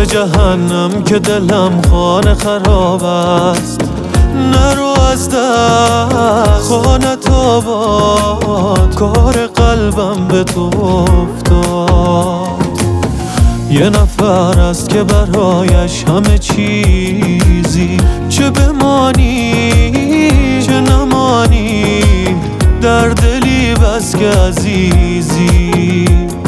به جهنم که دلم خانه خراب است. نرو از در خانت آباد، کار قلبم به تو افتاد. یه نفر است که برایش همه چیزی، چه بمانی چه نمانی، در دلی بس که عزیزی.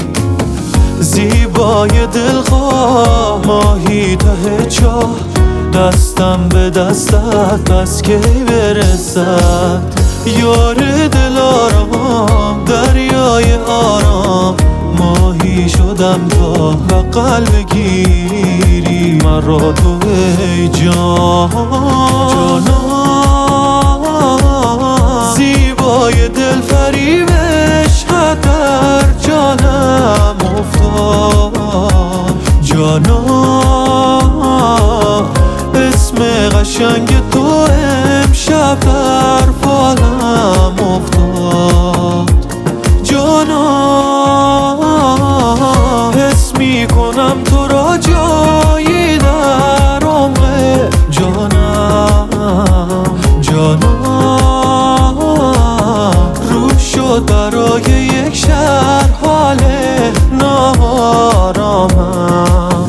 زیبای دلخواه ماهی ته چاه، دستم به دستت بس که برسد. یار دلارام دریای آرام، ماهی شدم تا بغل بگیری مرا تو ای جان. زیبای دل فریبش در جانم افتاد. اسم قشنگ تو امشب در فالم افتاد. حس میکنم تو را جایی در عمق جانم. روح شد برای یک شهر حال نارامم.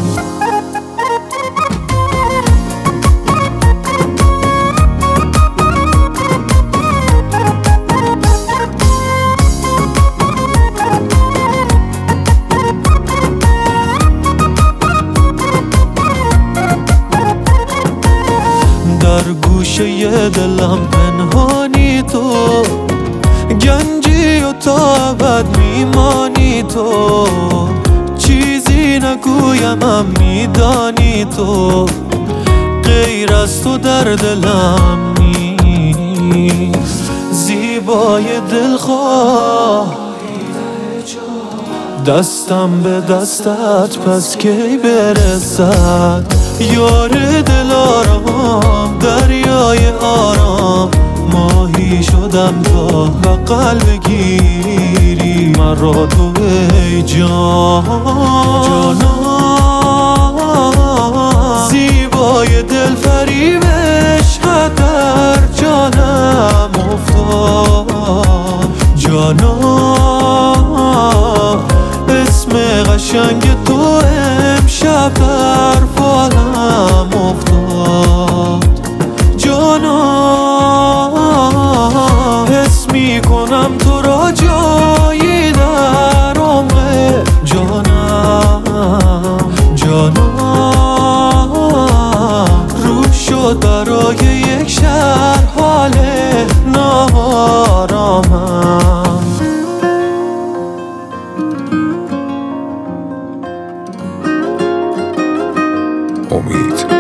در گوشه دلم پنهانی تو، گنجی و تا ابد میمانی تو. چیزی نگویم هم میدانی تو، غیر از تو در دلم نیست. زیبای دلخواه دستم به دستت پس کی برسد. یار دلارام دریای آرام، ماهی شدم تا بغل بگیری مرا تو ای جان. زیبای دل فریبش در جانم افتاد. اسم قشنگ تو امشب در فالم افتاد. حس میکنم تو را جایی در عمق جانم. روح شد برای یک شهر حال نارامم. امید